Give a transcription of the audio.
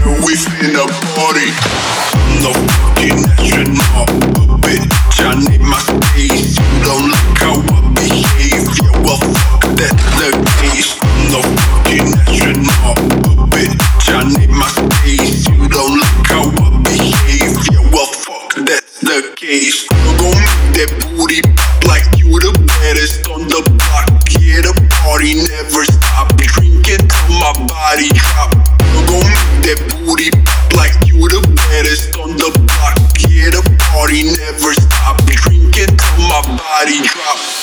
we finna party. I'm no fucking astronaut, but bitch, I need my space. You don't like how I behave, yeah, well fuck, that's the case. I'm no fucking astronaut, but bitch, I need my space. You don't like how I behave, yeah, well fuck, that's the case. You're gon' make that booty pop like you the baddest on the block. Yeah, the party never stop, drinking till my body drop. You're gon' make that booty pop like you the baddest on the block. Yeah, the party never stop, drinking till my body drop.